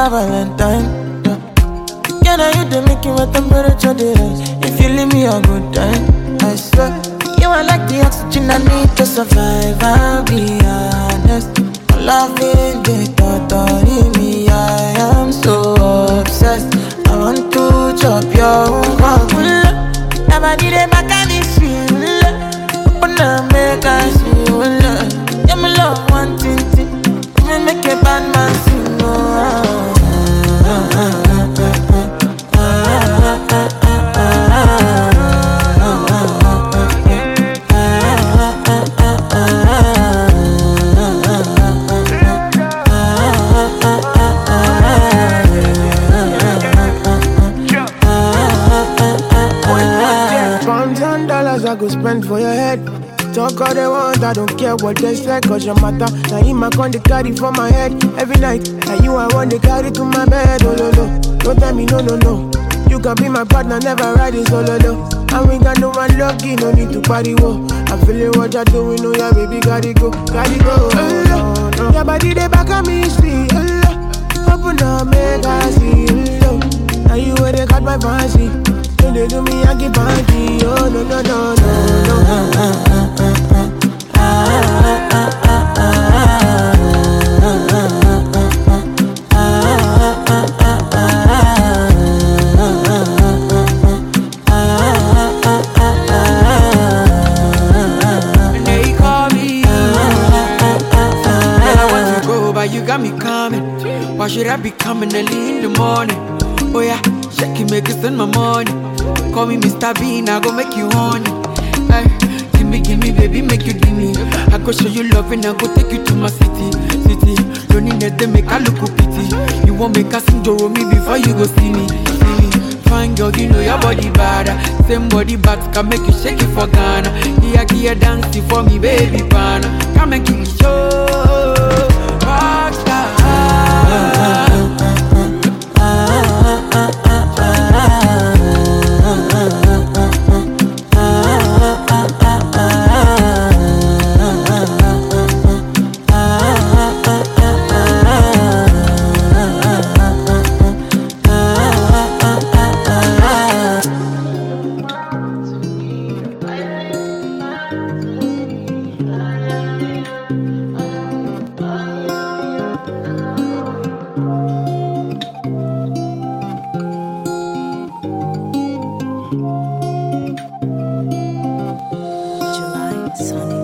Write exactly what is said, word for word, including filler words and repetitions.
my Valentine. Can I you the making my temperature dey rise? If you leave me a good time, I swear. You are like the oxygen I need to survive. I'll be honest. Loving the thought of me, I am so obsessed. I want to chop your own. Never did it back at this feel. Open up, make I see you. Yeah, me love one thing, me make a bad man sing. Oh. I go spend for your head. Talk all they want, I don't care what they say, cause your matter. Now you my con they carry for my head every night. Now you I want to carry to my bed. Oh no no, don't tell me no no no. You can be my partner, never riding solo though. And we got no one lucky, no need to party whoa. I'm feeling what you're doing, oh yeah baby, gotta go, gotta go. Oh, no. Your body they back at me, see. Oh, open up, make I see. Oh, now you where they got my fancy. When they do me, I give party. Oh no no no no no. And they call me. Girl, I want to go, but you got me coming. Why should I be coming early in the morning? Oh yeah, shake it, make it spend my money. Call me Mister Bean, I go make you honey. Ay, gimme, gimme, baby, make you gimme. I go show you love and I go take you to my city, city. Don't need that, they make I look pity. You won't make a sing to me before you go see me, see me. Fine girl, you know your body bad. Same body bad can make you shake it for Ghana. Here, here, dancing for me, baby, pana. Come and give me show, rockstar. July Sunny.